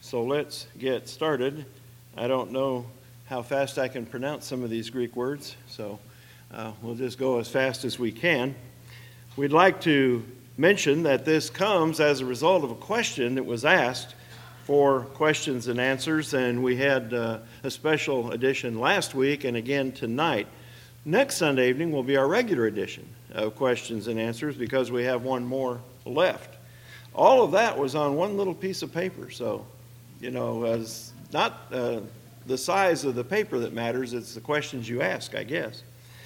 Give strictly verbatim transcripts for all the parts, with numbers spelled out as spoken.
So let's get started. I don't know how fast I can pronounce some of these Greek words, so uh, we'll just go as fast as we can. We'd like to mention that this comes as a result of a question that was asked for questions and answers, and we had uh, a special edition last week and again tonight. Next Sunday evening will be our regular edition of questions and answers because we have one more left. All of that was on one little piece of paper, so, you know, it's not uh, the size of the paper that matters, it's the questions you ask, I guess.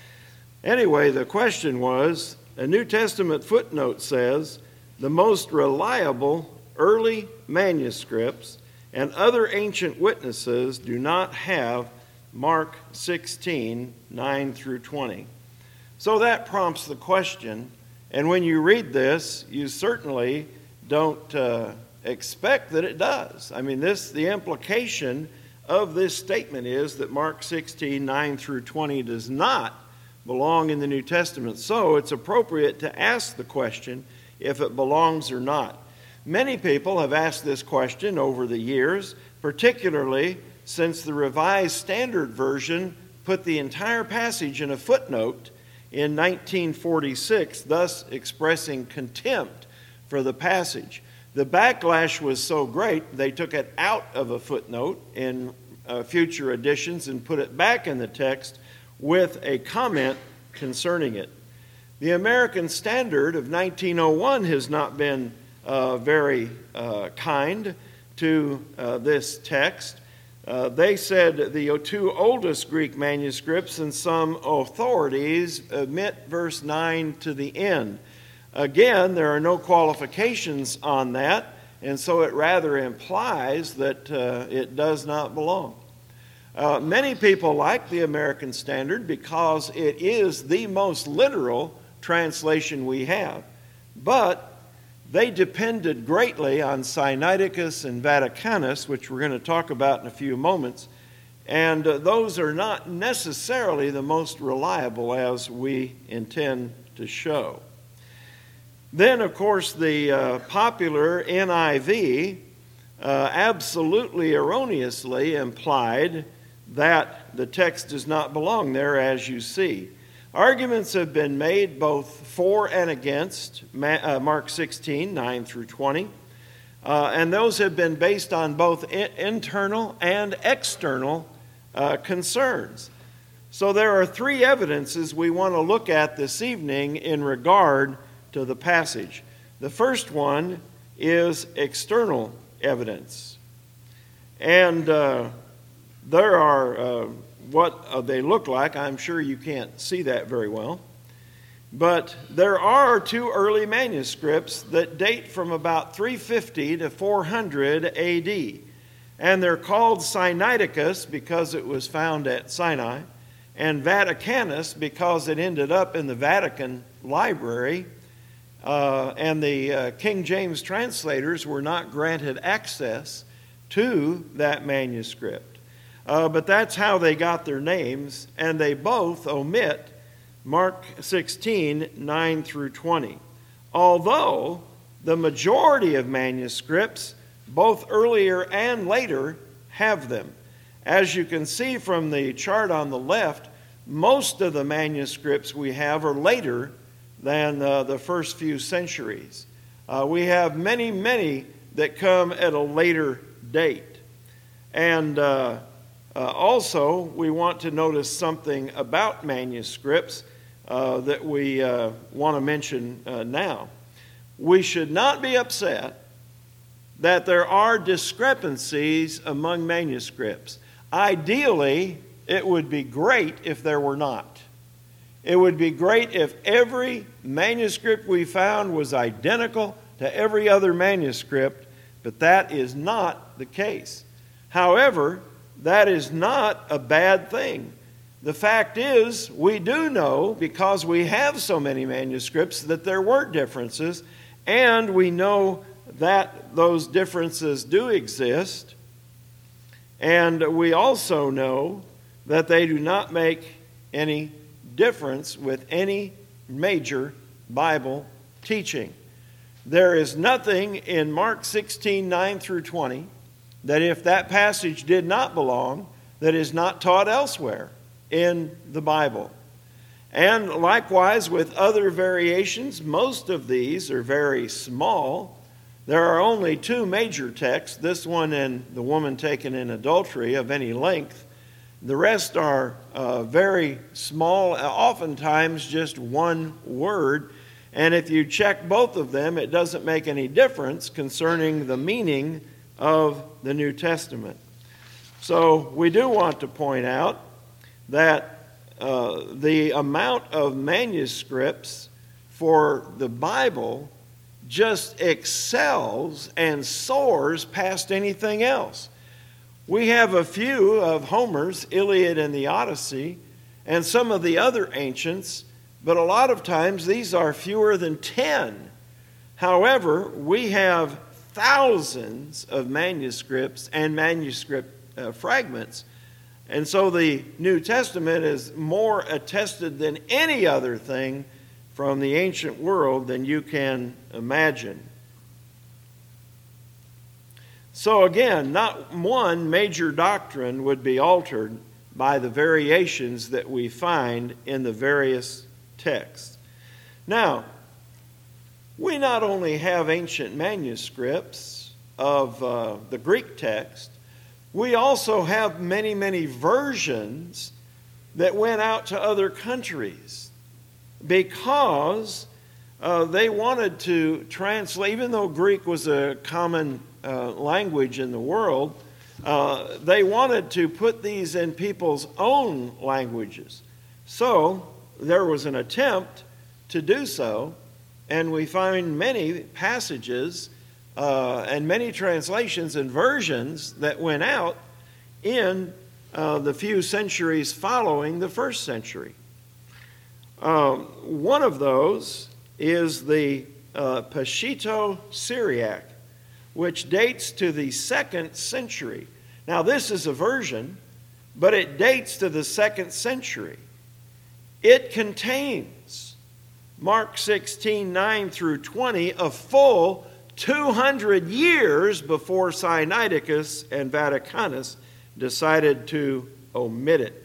Anyway, the question was, a New Testament footnote says, the most reliable early manuscripts and other ancient witnesses do not have Mark sixteen, nine through twenty. So that prompts the question, and when you read this, you certainly don't uh, expect that it does. I mean, this the implication of this statement is that Mark sixteen, nine through twenty does not belong in the New Testament. So it's appropriate to ask the question if it belongs or not. Many people have asked this question over the years, particularly since the Revised Standard Version put the entire passage in a footnote in nineteen forty-six, thus expressing contempt for the passage. The backlash was so great, they took it out of a footnote in uh, future editions and put it back in the text with a comment concerning it. The American Standard of nineteen oh one has not been uh, very uh, kind to uh, this text. Uh, they said the two oldest Greek manuscripts and some authorities omit verse nine to the end. Again, there are no qualifications on that, and so it rather implies that uh, it does not belong. Uh, many people like the American Standard because it is the most literal translation we have, but they depended greatly on Sinaiticus and Vaticanus, which we're going to talk about in a few moments, and uh, those are not necessarily the most reliable, as we intend to show. Then, of course, the uh, popular N I V uh, absolutely erroneously implied that the text does not belong there, as you see. Arguments have been made both for and against Mark sixteen, nine through twenty, uh, and those have been based on both internal and external uh, concerns. So there are three evidences we want to look at this evening in regard to the passage. The first one is external evidence. And uh, there are uh, what uh, they look like. I'm sure you can't see that very well. But there are two early manuscripts that date from about three fifty to four hundred A D. And they're called Sinaiticus because it was found at Sinai, and Vaticanus because it ended up in the Vatican Library. Uh, and the uh, King James translators were not granted access to that manuscript. Uh, but that's how they got their names, and they both omit Mark sixteen, nine through twenty. Although the majority of manuscripts, both earlier and later, have them. As you can see from the chart on the left, most of the manuscripts we have are later than uh, the first few centuries. Uh, we have many, many that come at a later date. And uh, uh, also, we want to notice something about manuscripts uh, that we uh, want to mention uh, now. We should not be upset that there are discrepancies among manuscripts. Ideally, it would be great if there were not. It would be great if every manuscript we found was identical to every other manuscript, but that is not the case. However, that is not a bad thing. The fact is, we do know, because we have so many manuscripts, that there were differences, and we know that those differences do exist, and we also know that they do not make any difference with any major Bible teaching. There is nothing in Mark sixteen, nine through twenty that if that passage did not belong, that is not taught elsewhere in the Bible. And likewise with other variations, most of these are very small. There are only two major texts, this one and the woman taken in adultery, of any length. The rest are uh, very small, oftentimes just one word. And if you check both of them, it doesn't make any difference concerning the meaning of the New Testament. So we do want to point out that uh, the amount of manuscripts for the Bible just excels and soars past anything else. We have a few of Homer's Iliad and the Odyssey and some of the other ancients, but a lot of times these are fewer than ten. However, we have thousands of manuscripts and manuscript uh, fragments. And so the New Testament is more attested than any other thing from the ancient world than you can imagine. So again, not one major doctrine would be altered by the variations that we find in the various texts. Now, we not only have ancient manuscripts of uh, the Greek text, we also have many, many versions that went out to other countries because uh, they wanted to translate, even though Greek was a common uh, language in the world, uh, they wanted to put these in people's own languages. So there was an attempt to do so, and we find many passages uh, and many translations and versions that went out in uh, the few centuries following the first century. Um, one of those is the uh, Peshitta Syriac, which dates to the second century. Now, this is a version, but it dates to the second century. It contains Mark sixteen, nine through twenty, a full two hundred years before Sinaiticus and Vaticanus decided to omit it.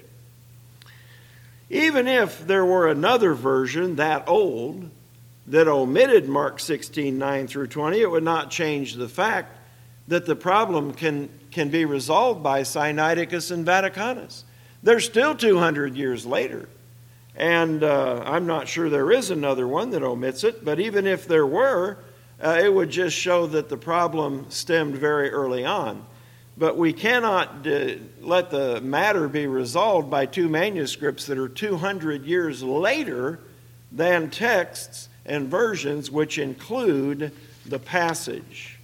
Even if there were another version that old that omitted Mark sixteen, nine through twenty, it would not change the fact that the problem can, can be resolved by Sinaiticus and Vaticanus. They're still two hundred years later. And uh, I'm not sure there is another one that omits it, but even if there were, uh, it would just show that the problem stemmed very early on. But we cannot uh, let the matter be resolved by two manuscripts that are two hundred years later than texts and versions which include the passage.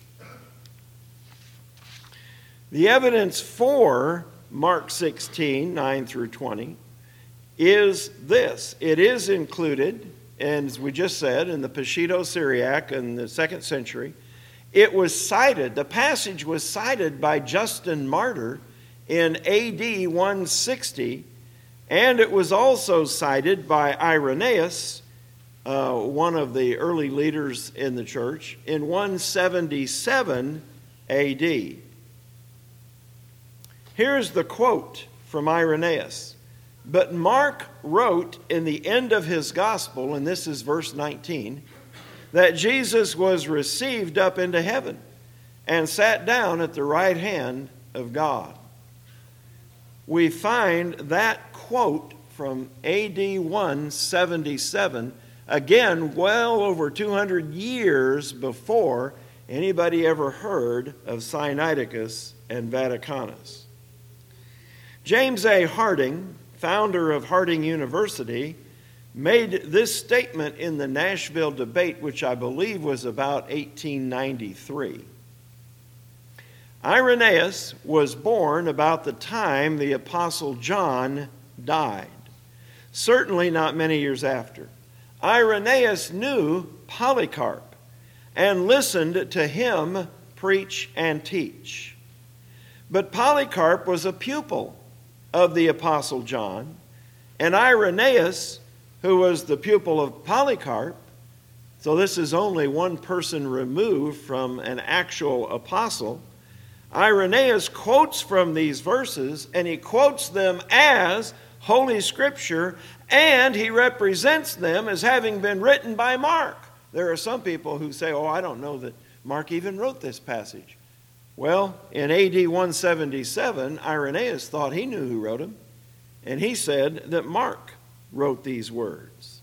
The evidence for Mark sixteen, nine through twenty is this. It is included, and as we just said, in the Peshitta Syriac in the second century. It was cited, the passage was cited by Justin Martyr in A D one sixty, and it was also cited by Irenaeus, uh, one of the early leaders in the church, in one seventy-seven A D. Here's the quote from Irenaeus. But Mark wrote in the end of his gospel, and this is verse nineteen, that Jesus was received up into heaven and sat down at the right hand of God. We find that quote from A D one seventy-seven, again, well over two hundred years before anybody ever heard of Sinaiticus and Vaticanus. James A. Harding, founder of Harding University, made this statement in the Nashville debate, which I believe was about eighteen ninety-three. Irenaeus was born about the time the Apostle John died, certainly not many years after. Irenaeus knew Polycarp and listened to him preach and teach. But Polycarp was a pupil of the Apostle John, and Irenaeus, who was the pupil of Polycarp, so this is only one person removed from an actual apostle, Irenaeus quotes from these verses, and he quotes them as Holy Scripture, and he represents them as having been written by Mark. There are some people who say, oh, I don't know that Mark even wrote this passage. Well, in A D one seventy-seven, Irenaeus thought he knew who wrote them, and he said that Mark wrote these words.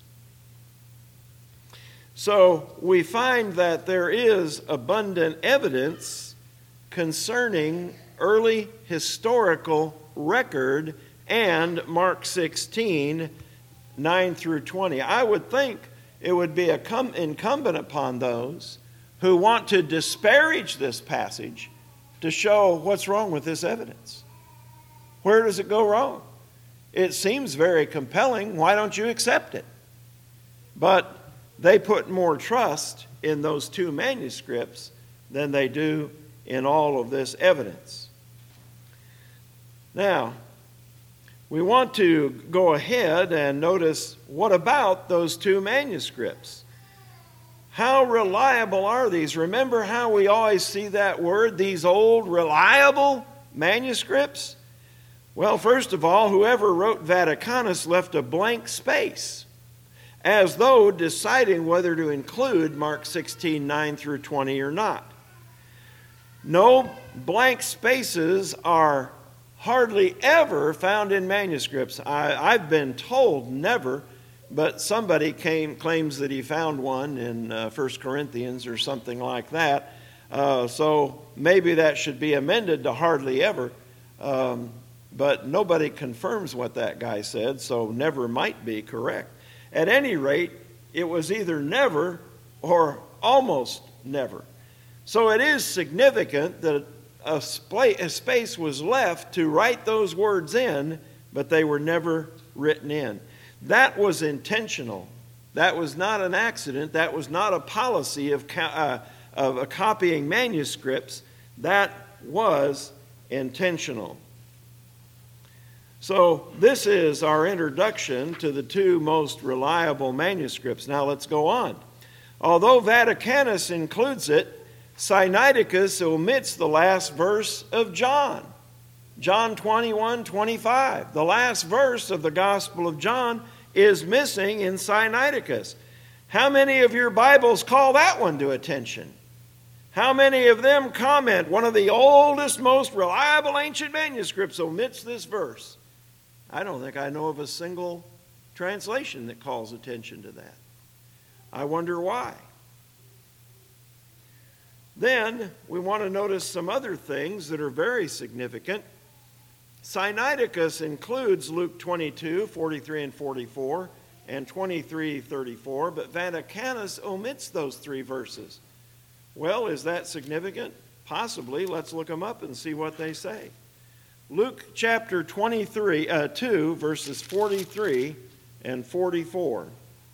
So we find that there is abundant evidence concerning early historical record and Mark sixteen, nine through twenty. I would think it would be incumbent upon those who want to disparage this passage to show what's wrong with this evidence. Where does it go wrong? It seems very compelling. Why don't you accept it? But they put more trust in those two manuscripts than they do in all of this evidence. Now, we want to go ahead and notice, what about those two manuscripts? How reliable are these? Remember how we always see that word, these old reliable manuscripts? Well, first of all, whoever wrote Vaticanus left a blank space, as though deciding whether to include Mark sixteen, nine through twenty or not. No blank spaces are hardly ever found in manuscripts. I, I've been told never, but somebody came, claims that he found one in uh, First Corinthians or something like that. Uh, so maybe that should be amended to hardly ever. Um, but nobody confirms what that guy said, so never might be correct. At any rate, it was either never or almost never. So it is significant that a, spla- a space was left to write those words in, but they were never written in. That was intentional. That was not an accident. That was not a policy of, co- uh, of uh, copying manuscripts. That was intentional. So this is our introduction to the two most reliable manuscripts. Now let's go on. Although Vaticanus includes it, Sinaiticus omits the last verse of John. John twenty-one, twenty-five. The last verse of the Gospel of John is missing in Sinaiticus. How many of your Bibles call that one to attention? How many of them comment, one of the oldest, most reliable ancient manuscripts omits this verse? I don't think I know of a single translation that calls attention to that. I wonder why. Then we want to notice some other things that are very significant. Sinaiticus includes Luke twenty-two, forty-three and forty-four, and twenty-three, thirty-four, but Vaticanus omits those three verses. Well, is that significant? Possibly. Let's look them up and see what they say. Luke chapter twenty-three, uh, two, verses forty-three and forty-four.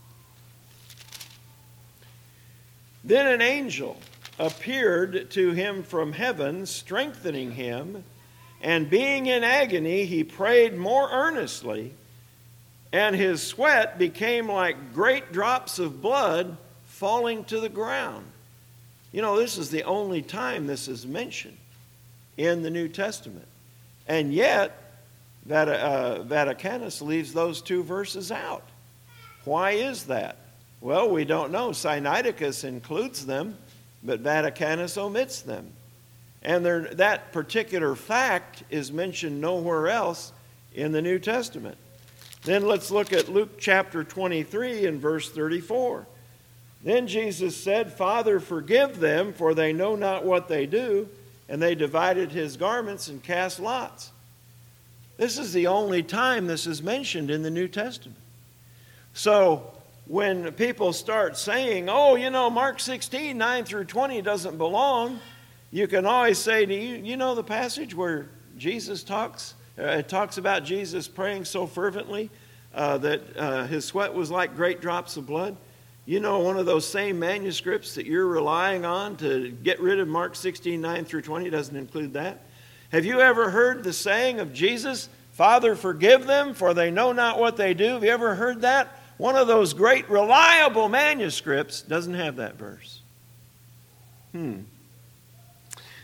Then an angel appeared to him from heaven, strengthening him, and being in agony, he prayed more earnestly, and his sweat became like great drops of blood falling to the ground. You know, this is the only time this is mentioned in the New Testament. And yet, Vat- uh, Vaticanus leaves those two verses out. Why is that? Well, we don't know. Sinaiticus includes them, but Vaticanus omits them. And there, that particular fact is mentioned nowhere else in the New Testament. Then let's look at Luke chapter twenty-three and verse thirty-four. Then Jesus said, Father, forgive them, for they know not what they do. And they divided his garments and cast lots. This is the only time this is mentioned in the New Testament. So when people start saying, oh, you know, Mark sixteen, nine through twenty doesn't belong, you can always say to you, you know the passage where Jesus talks, uh, it talks about Jesus praying so fervently uh, that uh, his sweat was like great drops of blood? You know, one of those same manuscripts that you're relying on to get rid of Mark sixteen, nine through twenty doesn't include that. Have you ever heard the saying of Jesus, Father, forgive them, for they know not what they do? Have you ever heard that? One of those great reliable manuscripts doesn't have that verse. Hmm.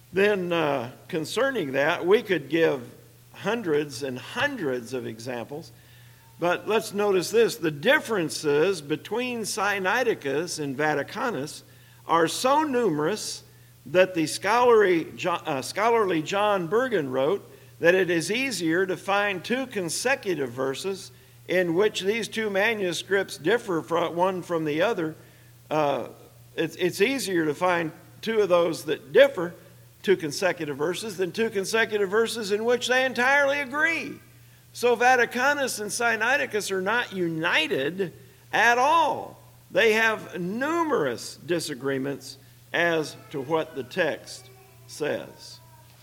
then uh, concerning that, we could give hundreds and hundreds of examples. But let's notice this. The differences between Sinaiticus and Vaticanus are so numerous that the scholarly, uh, scholarly John Bergen wrote that it is easier to find two consecutive verses in which these two manuscripts differ from one from the other. Uh, it's, it's easier to find two of those that differ, two consecutive verses, than two consecutive verses in which they entirely agree. So Vaticanus and Sinaiticus are not united at all. They have numerous disagreements as to what the text says.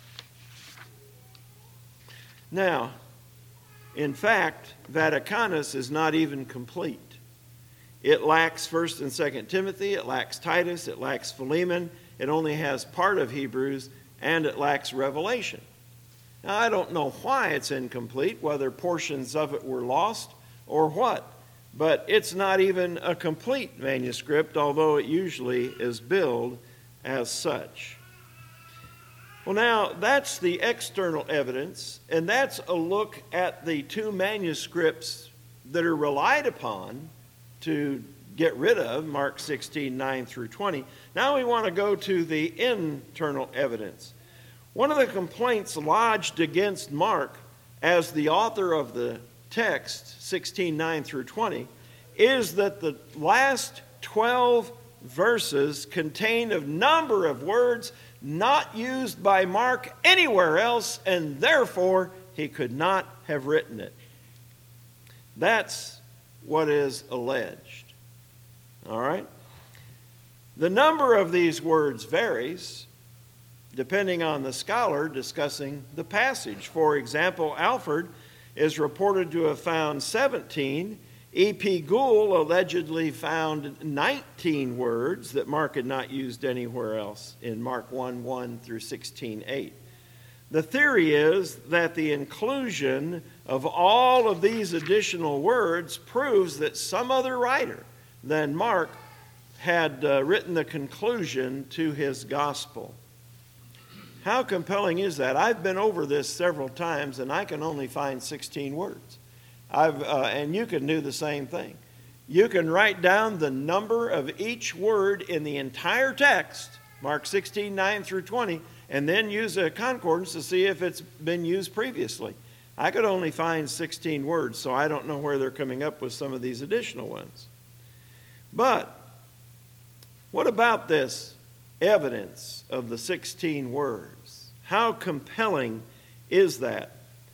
Now, in fact, Vaticanus is not even complete. It lacks First and Second Timothy, it lacks Titus, it lacks Philemon, it only has part of Hebrews, and it lacks Revelation. Now, I don't know why it's incomplete, whether portions of it were lost or what, but it's not even a complete manuscript, although it usually is billed as such. Well, now, that's the external evidence, and that's a look at the two manuscripts that are relied upon to get rid of, Mark sixteen, nine through twenty. Now we want to go to the internal evidence. One of the complaints lodged against Mark as the author of the text, sixteen, nine through twenty, is that the last twelve verses contain a number of words not used by Mark anywhere else, and therefore he could not have written it. That's what is alleged. All right? The number of these words varies depending on the scholar discussing the passage. For example, Alford is reported to have found seventeen. E P Gould allegedly found nineteen words that Mark had not used anywhere else in Mark one, one through sixteen, eight. The theory is that the inclusion of all of these additional words proves that some other writer than Mark had uh, written the conclusion to his gospel. How compelling is that? I've been over this several times, and I can only find sixteen words. I've, uh, and you can do the same thing. You can write down the number of each word in the entire text, Mark sixteen, nine through twenty, and then use a concordance to see if it's been used previously. I could only find sixteen words, so I don't know where they're coming up with some of these additional ones. But what about this evidence of the sixteen words? How compelling is that?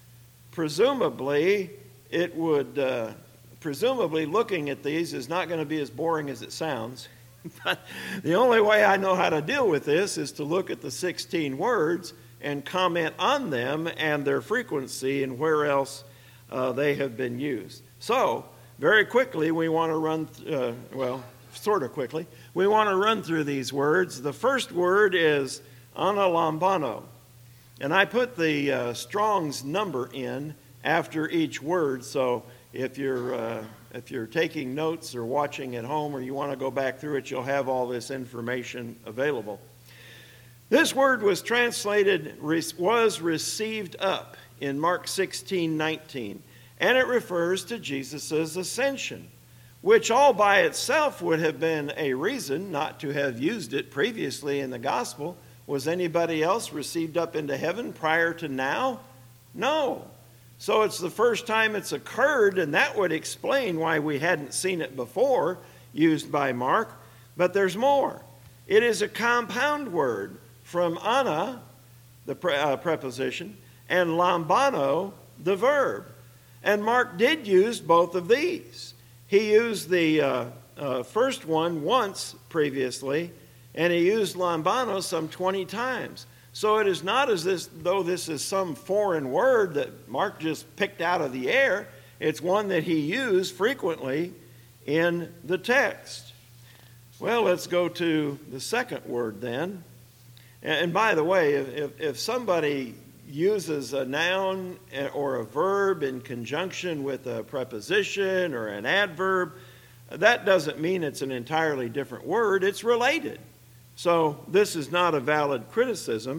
Presumably, it would, uh, presumably looking at these is not going to be as boring as it sounds. But the only way I know how to deal with this is to look at the sixteen words and comment on them and their frequency and where else uh, they have been used. So, very quickly, we want to run, th- uh, well, sort of quickly, we want to run through these words. The first word is analambano. And I put the uh, Strong's number in after each word, so if you're uh, if you're taking notes or watching at home or you want to go back through it, you'll have all this information available. This word was translated, was received up in Mark sixteen, nineteen, and it refers to Jesus' ascension, which all by itself would have been a reason not to have used it previously in the gospel. Was anybody else received up into heaven prior to now? No. So it's the first time it's occurred, and that would explain why we hadn't seen it before used by Mark. But there's more. It is a compound word from ana, the pre- uh, preposition, and lambano, the verb. And Mark did use both of these. He used the uh, uh, first one once previously, and he used lambano some twenty times. So it is not as this, though this is some foreign word that Mark just picked out of the air. It's one that he used frequently in the text. Well, let's go to the second word then. And by the way, if, if somebody uses a noun or a verb in conjunction with a preposition or an adverb, that doesn't mean it's an entirely different word. It's related. So this is not a valid criticism.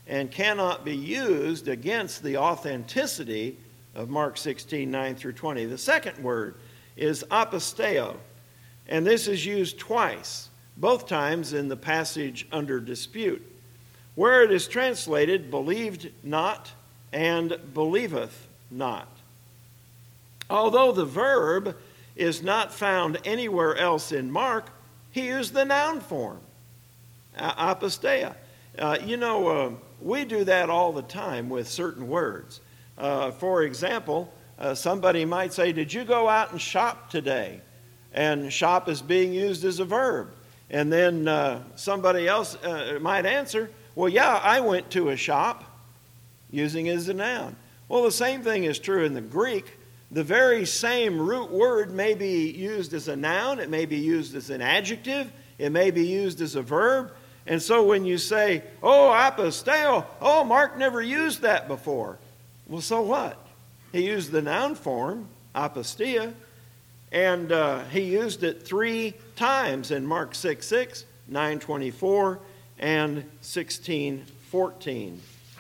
and cannot be used against the authenticity of Mark sixteen, nine through twenty. The second word is aposteo, and this is used twice, both times in the passage under dispute, where it is translated believed not and believeth not. Although the verb is not found anywhere else in Mark, he used the noun form, aposteia. Uh, you know, uh, we do that all the time with certain words. Uh, for example, uh, somebody might say, "Did you go out and shop today?" And shop is being used as a verb. And then uh, somebody else uh, might answer, "Well, yeah, I went to a shop," using it as a noun. Well, the same thing is true in the Greek. The very same root word may be used as a noun. It may be used as an adjective. It may be used as a verb. And so when you say, "Oh, aposteo," oh, Mark never used that before. Well, so what? He used the noun form, aposteia, and uh, he used it three times in Mark six six, nine twenty-four, and sixteen fourteen.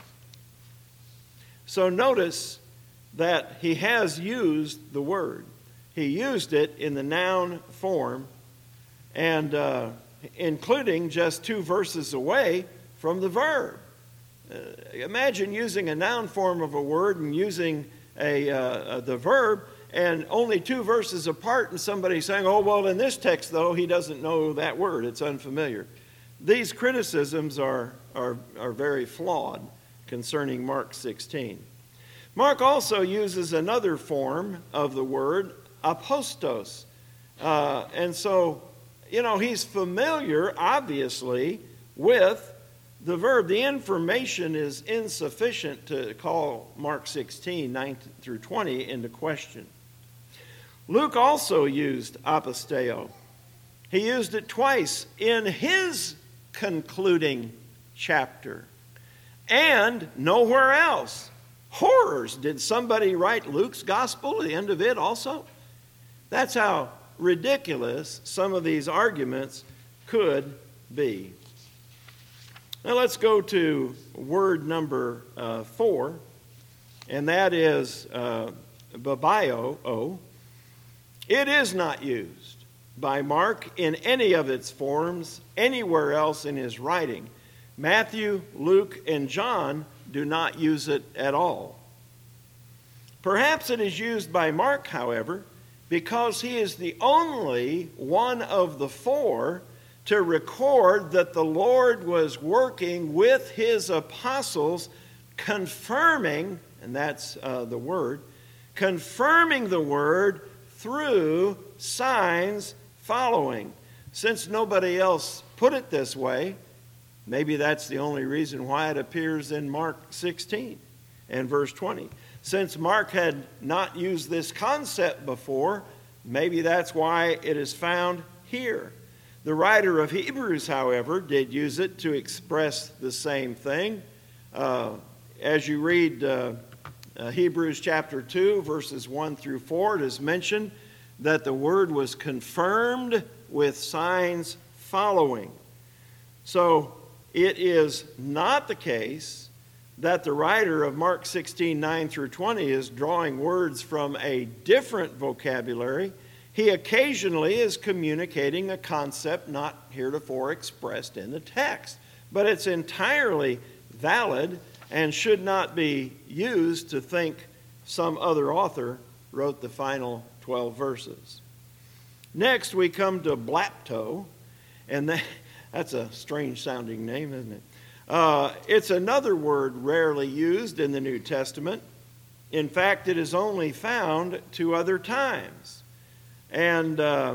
So notice that he has used the word. He used it in the noun form, and uh, including just two verses away from the verb. Uh, imagine using a noun form of a word and using a uh, the verb, and only two verses apart, and somebody saying, "Oh, well, in this text, though, he doesn't know that word. It's unfamiliar." These criticisms are, are, are very flawed concerning Mark sixteen. Mark also uses another form of the word, apostos. Uh, and so, you know, he's familiar, obviously, with the verb. The information is insufficient to call Mark sixteen, nine through twenty into question. Luke also used aposteo. He used it twice in his concluding chapter, and nowhere else. Horrors! Did somebody write Luke's gospel at the end of it also? That's how ridiculous some of these arguments could be. Now let's go to word number uh, four, and that is uh, babio. It is not used by Mark in any of its forms anywhere else in his writing. Matthew, Luke, and John do not use it at all. Perhaps it is used by Mark, however, because he is the only one of the four to record that the Lord was working with his apostles, confirming, and that's uh, the word, confirming the word through signs following. Since nobody else put it this way, maybe that's the only reason why it appears in Mark sixteen and verse twenty. Since Mark had not used this concept before, maybe that's why it is found here. The writer of Hebrews, however, did use it to express the same thing. Uh, as you read uh, uh, Hebrews chapter two, verses one through four, it is mentioned that the word was confirmed with signs following. So it is not the case that the writer of Mark sixteen, nine through twenty is drawing words from a different vocabulary. He occasionally is communicating a concept not heretofore expressed in the text. But it's entirely valid and should not be used to think some other author wrote the final twelve verses. Next, we come to blapto, and that, that's a strange sounding name, isn't it? Uh, it's another word rarely used in the New Testament. In fact, it is only found two other times. And uh,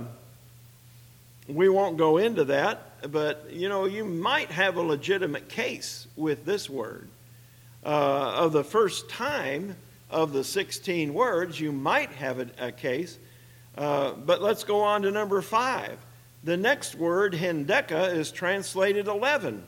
we won't go into that, but, you know, you might have a legitimate case with this word. Uh, of the first time of the sixteen words, you might have a, a case. Uh, but let's go on to number five. The next word, hendeca, is translated eleven.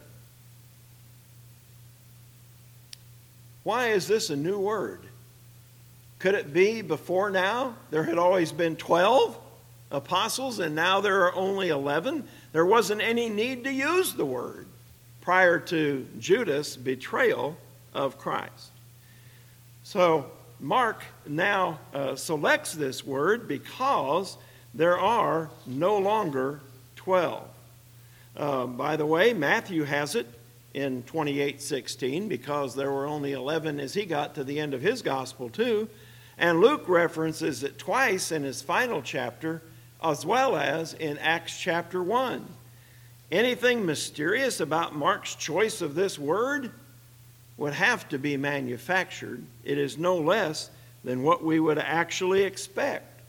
Why is this a new word? Could it be before now there had always been twelve apostles and now there are only eleven? There wasn't any need to use the word. prior to Judas' betrayal of Christ. So Mark now uh, selects this word because there are no longer twelve. Uh, by the way, Matthew has it in twenty-eight sixteen because there were only eleven as he got to the end of his gospel too. And Luke references it twice in his final chapter as well as in Acts chapter one. Anything mysterious about Mark's choice of this word would have to be manufactured. It is no less than what we would actually expect.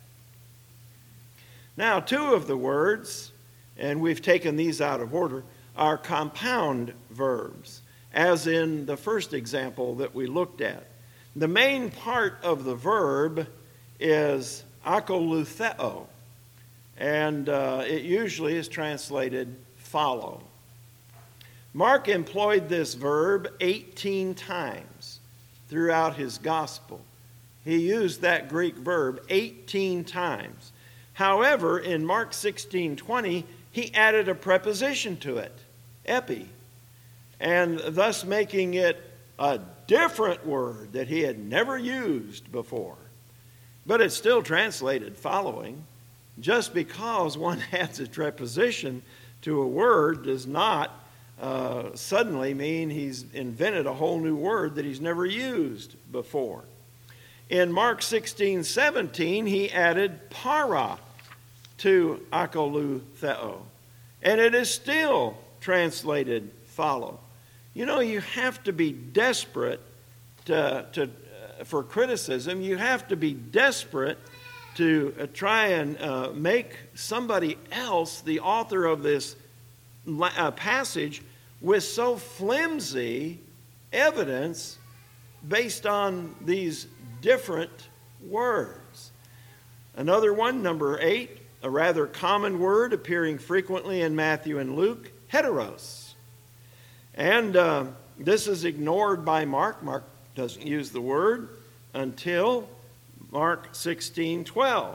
Now, two of the words, and we've taken these out of order, are compound verbs, as in the first example that we looked at. The main part of the verb is akolutheo, and uh, it usually is translated follow. Mark employed this verb eighteen times throughout his gospel. He used that Greek verb eighteen times. However, in Mark sixteen twenty, he added a preposition to it, epi, and thus making it a different word that he had never used before. But it's still translated following. Just because one adds a preposition to a word does not uh, suddenly mean he's invented a whole new word that he's never used before. In Mark sixteen seventeen, he added para to akolutheo, and it is still translated follow. You know, you have to be desperate to, to, uh, for criticism. You have to be desperate to uh, try and uh, make somebody else the author of this uh, passage with so flimsy evidence based on these different words. Another one, number eight, a rather common word appearing frequently in Matthew and Luke, heteros. And uh, this is ignored by Mark. Mark doesn't use the word until Mark sixteen twelve.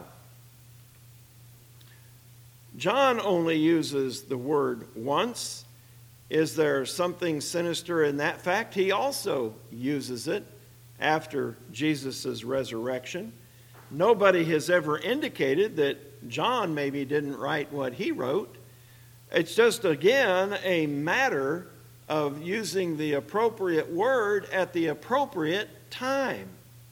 John only uses the word once. Is there something sinister in that fact? He also uses it after Jesus' resurrection. Nobody has ever indicated that John maybe didn't write what he wrote. It's just, again, a matter of using the appropriate word at the appropriate time.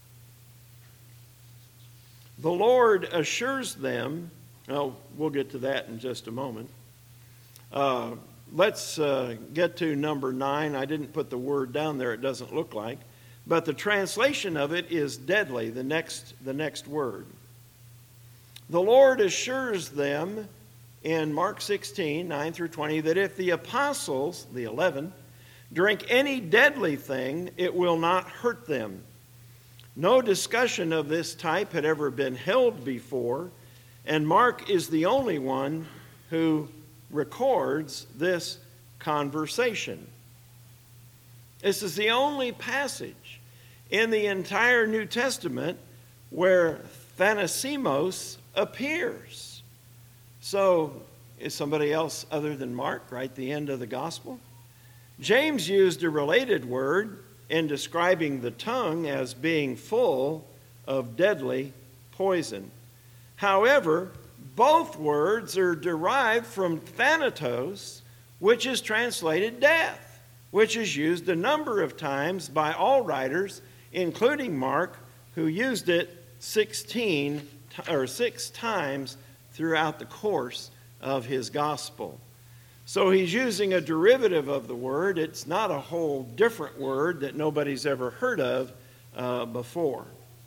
The Lord assures them, oh, we'll get to that in just a moment. Uh, let's uh, get to number nine. I didn't put the word down there, it doesn't look like. But the translation of it is deadly, the next, the next word. The Lord assures them in Mark sixteen, nine through twenty, that if the apostles, the eleven, drink any deadly thing, it will not hurt them. No discussion of this type had ever been held before, and Mark is the only one who records this conversation. This is the only passage in the entire New Testament where thanasimos appears. So, is somebody else other than Mark write the end of the gospel? James used a related word in describing the tongue as being full of deadly poison. However, both words are derived from thanatos, which is translated death, which is used a number of times by all writers, including Mark, who used it sixteen or six times throughout the course of his gospel. So he's using a derivative of the word. It's not a whole different word that nobody's ever heard of uh, before.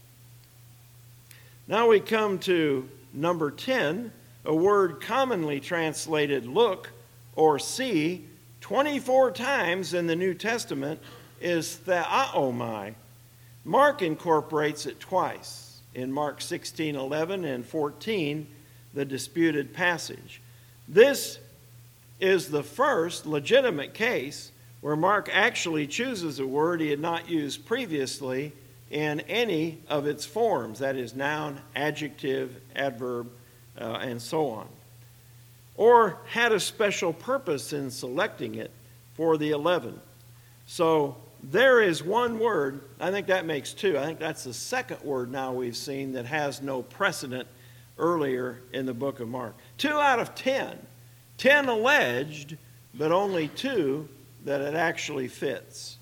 Now we come to number ten, a word commonly translated look or see, twenty-four times in the New Testament is theaomai. Mark incorporates it twice, in Mark sixteen eleven and fourteen, the disputed passage. This is the first legitimate case where Mark actually chooses a word he had not used previously in any of its forms, that is, noun, adjective, adverb, uh, and so on, or had a special purpose in selecting it for the eleven. So there is one word, I think that makes two. I think that's the second word now we've seen that has no precedent earlier in the book of Mark. Two out of ten. Ten alleged, but only two that it actually fits.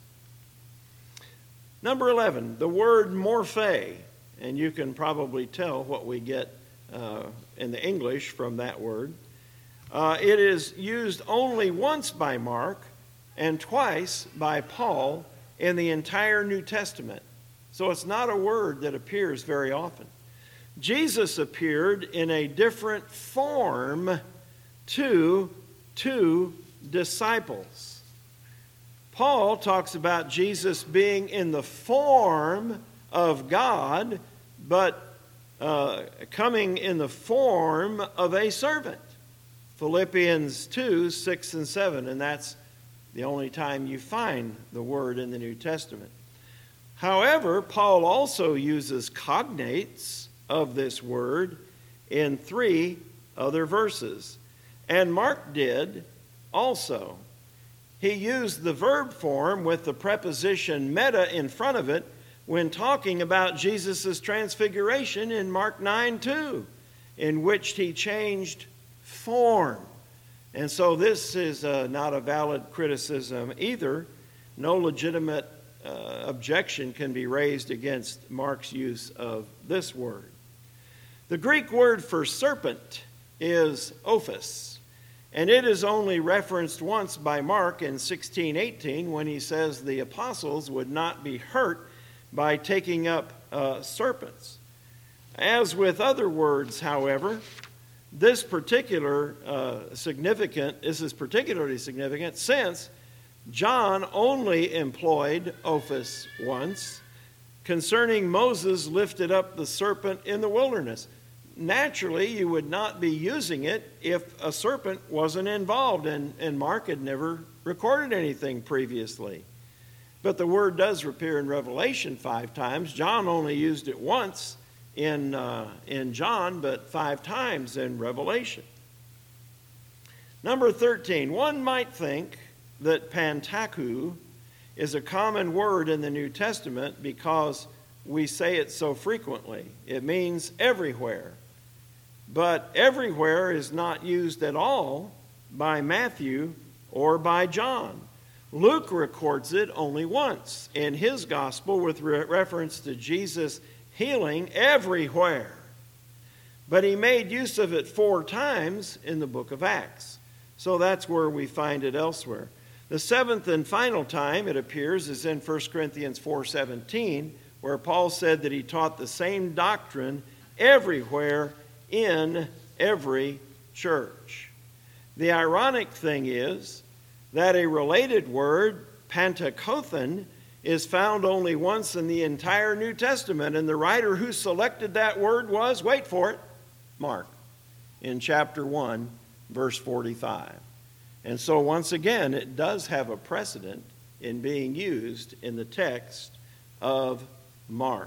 Number eleven, the word morphe, and you can probably tell what we get uh, in the English from that word. Uh, it is used only once by Mark and twice by Paul in the entire New Testament. So it's not a word that appears very often. Jesus appeared in a different form to two disciples. Paul talks about Jesus being in the form of God, but uh, coming in the form of a servant. Philippians two, six and seven, and that's the only time you find the word in the New Testament. However, Paul also uses cognates of this word in three other verses. And Mark did also. He used the verb form with the preposition meta in front of it when talking about Jesus' transfiguration in Mark nine two, in which he changed form. And so this is uh, not a valid criticism either. No legitimate uh, objection can be raised against Mark's use of this word. The Greek word for serpent is ophis, and it is only referenced once by Mark in sixteen eighteen when he says the apostles would not be hurt by taking up uh, serpents. As with other words, however, this particular uh, significant, this is particularly significant since John only employed ophis once concerning Moses lifted up the serpent in the wilderness. Naturally, you would not be using it if a serpent wasn't involved, and, and Mark had never recorded anything previously. But the word does appear in Revelation five times. John only used it once in, uh, in John, but five times in Revelation. Number thirteen, one might think that Pantaku is a common word in the New Testament because we say it so frequently. It means everywhere. But everywhere is not used at all by Matthew or by John. Luke records it only once in his gospel with re- reference to Jesus healing everywhere. But he made use of it four times in the book of Acts. So that's where we find it elsewhere. The seventh and final time it appears is in First Corinthians four seventeen, where Paul said that he taught the same doctrine everywhere in every church. The ironic thing is that a related word, pantakothen, is found only once in the entire New Testament, and the writer who selected that word was, wait for it, Mark, in chapter one, verse forty-five. And so once again, it does have a precedent in being used in the text of Mark.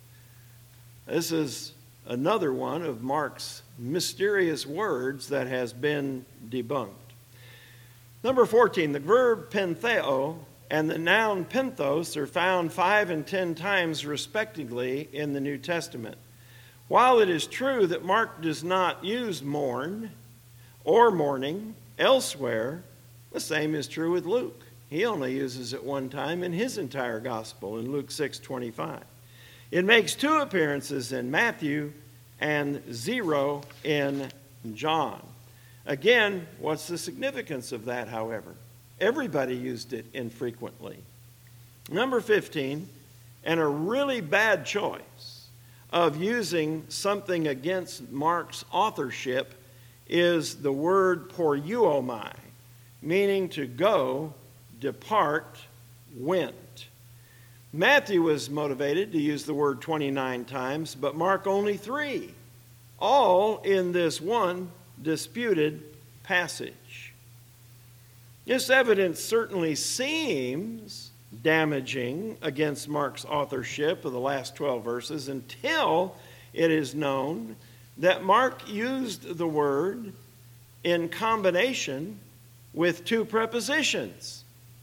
This is another one of Mark's mysterious words that has been debunked. Number fourteen, the verb pentheo and the noun penthos are found five and ten times respectively in the New Testament. While it is true that Mark does not use mourn or mourning elsewhere, the same is true with Luke. He only uses it one time in his entire gospel in Luke six twenty-five. It makes two appearances in Matthew and zero in John. Again, what's the significance of that, however? Everybody used it infrequently. Number fifteen, and a really bad choice of using something against Mark's authorship is the word poruomai, meaning to go, depart, went. Matthew was motivated to use the word twenty-nine times, but Mark only three, all in this one disputed passage. This evidence certainly seems damaging against Mark's authorship of the last twelve verses until it is known that Mark used the word in combination with two prepositions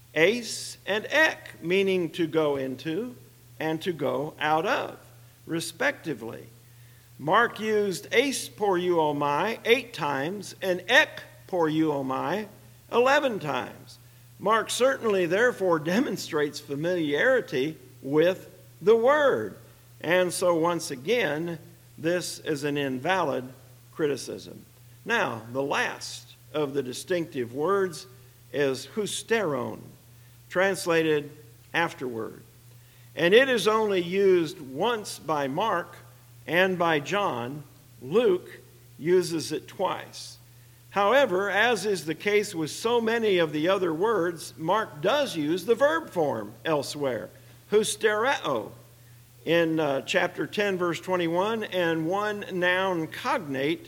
eis and ek, meaning to go into and to go out of, respectively. Mark used eis poreuomai eight times and ek poreuomai eleven times. Mark certainly, therefore, demonstrates familiarity with the word. And so, once again, this is an invalid criticism. Now, the last of the distinctive words is husteron, translated afterward. And it is only used once by Mark and by John. Luke uses it twice. However, as is the case with so many of the other words, Mark does use the verb form elsewhere, hustereo, in uh, chapter ten, verse twenty-one, and one noun cognate,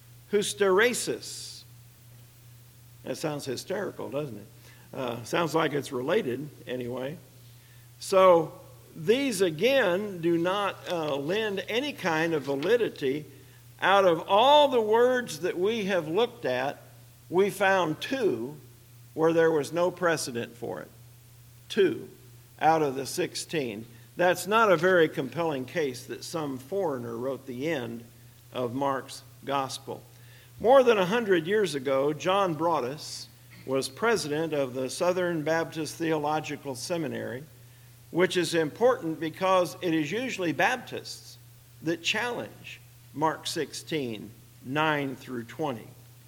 hysteresis. That sounds hysterical, doesn't it? Uh, sounds like it's related, anyway. So these, again, do not uh, lend any kind of validity. Out of all the words that we have looked at, we found two where there was no precedent for it. Two out of the sixteen. That's not a very compelling case that some foreigner wrote the end of Mark's gospel. More than a hundred years ago, John Broadus was president of the Southern Baptist Theological Seminary, which is important because it is usually Baptists that challenge Mark sixteen, nine through twenty.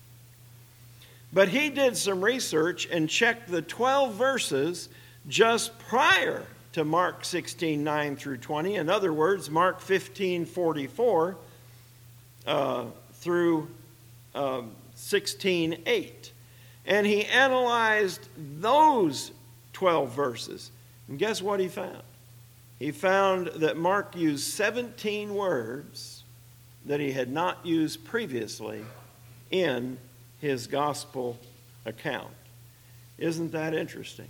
But he did some research and checked the twelve verses just prior to Mark sixteen, nine through twenty. In other words, Mark fifteen, forty-four uh, through uh, sixteen, eight. And he analyzed those twelve verses. And guess what he found? He found that Mark used seventeen words that he had not used previously in his gospel account. Isn't that interesting?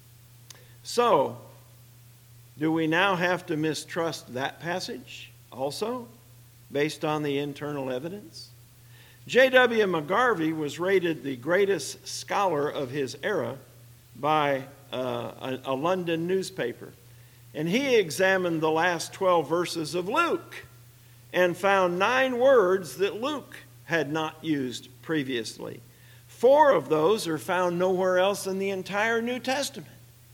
So, do we now have to mistrust that passage also, based on the internal evidence? J W McGarvey was rated the greatest scholar of his era by uh, a, a London newspaper. And he examined the last twelve verses of Luke and found nine words that Luke had not used previously. Four of those are found nowhere else in the entire New Testament.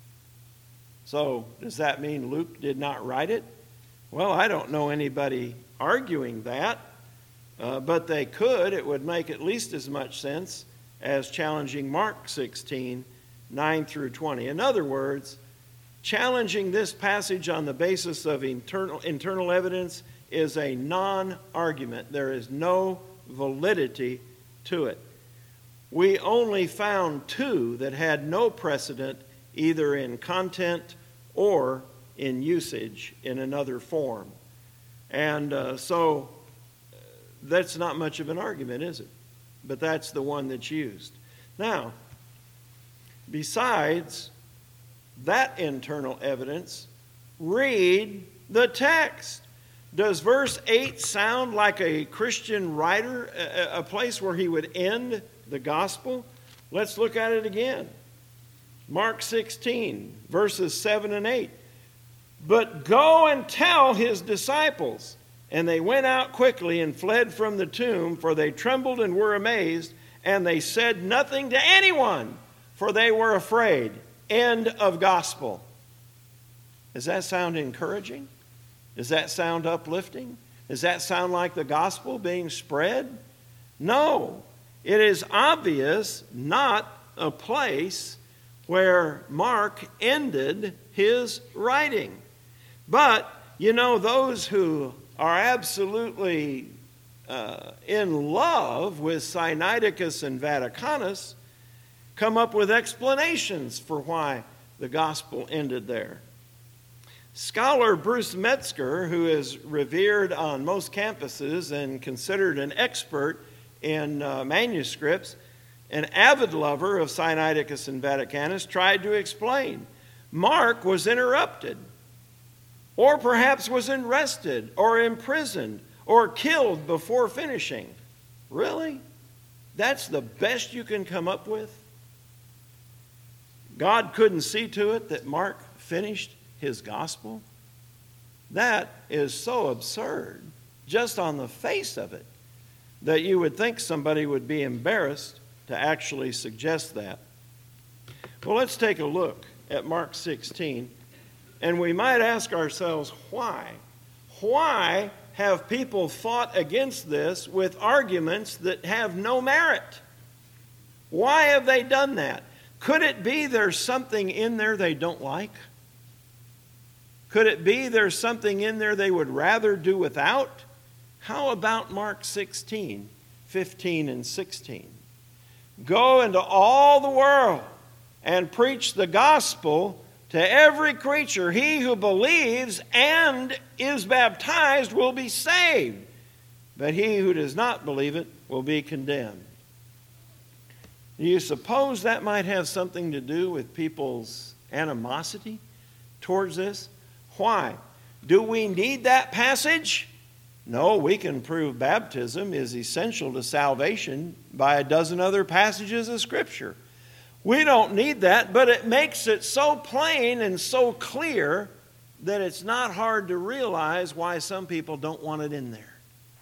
So, does that mean Luke did not write it? Well, I don't know anybody arguing that, uh, but they could. It would make at least as much sense as challenging Mark sixteen, nine through twenty. In other words, challenging this passage on the basis of internal, internal evidence is a non-argument. There is no validity to it. We only found two that had no precedent either in content or in usage in another form. And uh, so that's not much of an argument, is it? But that's the one that's used. Now, besides that internal evidence, read the text. Does verse eight sound like a Christian writer, a, a place where he would end the gospel? Let's look at it again. Mark sixteen, verses seven and eight. But go and tell his disciples. And they went out quickly and fled from the tomb, for they trembled and were amazed, and they said nothing to anyone, for they were afraid. End of gospel. Does that sound encouraging? Does that sound uplifting? Does that sound like the gospel being spread? No. It is obvious not a place where Mark ended his writing. But, you know, those who are absolutely uh, in love with Sinaiticus and Vaticanus come up with explanations for why the gospel ended there. Scholar Bruce Metzger, who is revered on most campuses and considered an expert in uh, manuscripts, an avid lover of Sinaiticus and Vaticanus, tried to explain. Mark was interrupted, or perhaps was arrested, or imprisoned, or killed before finishing. Really? That's the best you can come up with? God couldn't see to it that Mark finished his gospel? That is so absurd, just on the face of it, that you would think somebody would be embarrassed to actually suggest that. Well, let's take a look at Mark sixteen, and we might ask ourselves, why? Why have people fought against this with arguments that have no merit? Why have they done that? Could it be there's something in there they don't like? Could it be there's something in there they would rather do without? How about Mark sixteen, fifteen and sixteen? Go into all the world and preach the gospel to every creature. He who believes and is baptized will be saved, but he who does not believe it will be condemned. Do you suppose that might have something to do with people's animosity towards this? Why? Do we need that passage? No, we can prove baptism is essential to salvation by a dozen other passages of Scripture. We don't need that, but it makes it so plain and so clear that it's not hard to realize why some people don't want it in there.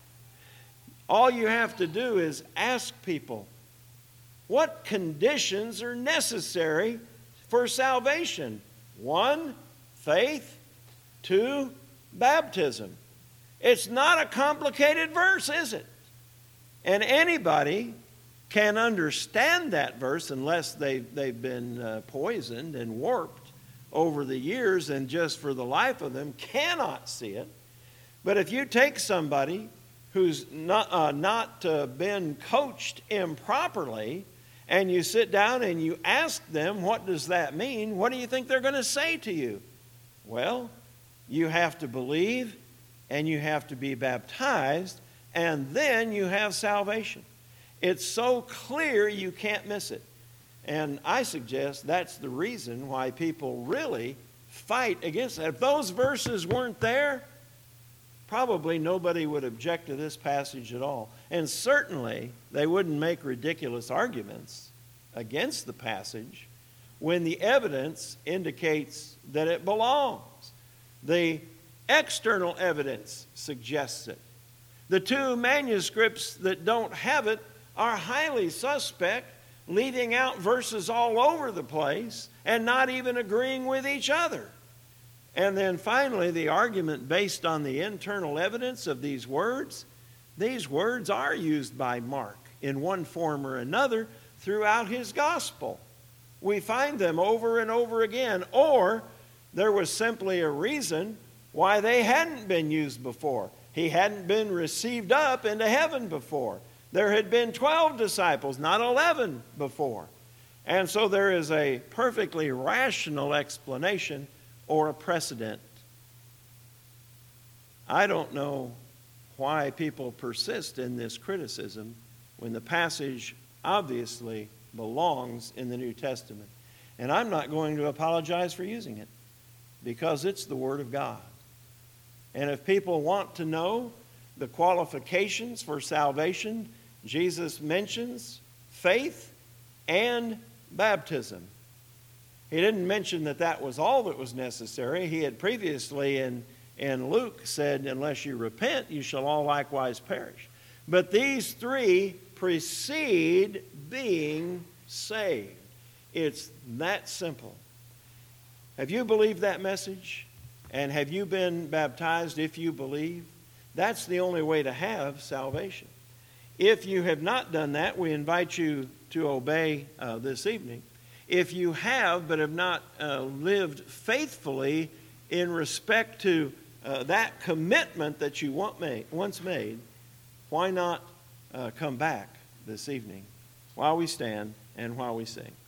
All you have to do is ask people, what conditions are necessary for salvation? One, faith. Two, baptism. It's not a complicated verse, is it? And anybody can understand that verse unless they, they've been uh, poisoned and warped over the years and just for the life of them cannot see it. But if you take somebody who's not, uh, not uh, been coached improperly and you sit down and you ask them, what does that mean? What do you think they're going to say to you? Well, you have to believe and you have to be baptized, and then you have salvation. It's so clear you can't miss it. And I suggest that's the reason why people really fight against it. If those verses weren't there, probably nobody would object to this passage at all. And certainly they wouldn't make ridiculous arguments against the passage when the evidence indicates that it belongs. The external evidence suggests it. The two manuscripts that don't have it are highly suspect, leaving out verses all over the place and not even agreeing with each other. And then finally, the argument based on the internal evidence of these words. These words are used by Mark in one form or another throughout his gospel. We find them over and over again. Or there was simply a reason why they hadn't been used before. He hadn't been received up into heaven before. There had been twelve disciples, not eleven before. And so there is a perfectly rational explanation or a precedent. I don't know why people persist in this criticism when the passage obviously belongs in the New Testament. And I'm not going to apologize for using it because it's the Word of God. And if people want to know the qualifications for salvation, Jesus mentions faith and baptism. He didn't mention that that was all that was necessary. He had previously in, in Luke said, unless you repent, you shall all likewise perish. But these three precede being saved. It's that simple. Have you believed that message? And have you been baptized if you believe? That's the only way to have salvation. If you have not done that, we invite you to obey uh, this evening. If you have but have not uh, lived faithfully in respect to uh, that commitment that you want made, once made, why not uh, come back this evening while we stand and while we sing?